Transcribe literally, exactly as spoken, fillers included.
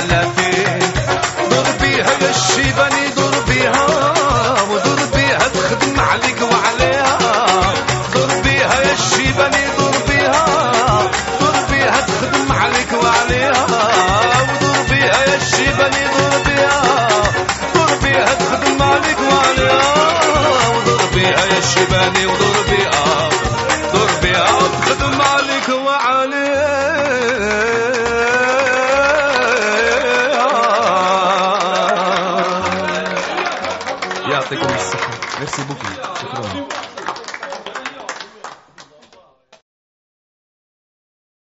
ثلاثين. دور بيها يا الشيباني دور بيها ودور بيها تخدم عليك وعليها. دور بيها يا الشيباني دور بيها دور بيها تخدم عليك وعليها. ودور بيها يا الشيباني دور بيها دور بيها تخدم عليك وعليها. ودور بيها يا الشيباني ودور بيها دور بيها تخدم عليك وعليها. يعطيكم الصحة. ميرسي بوكي. شكرا.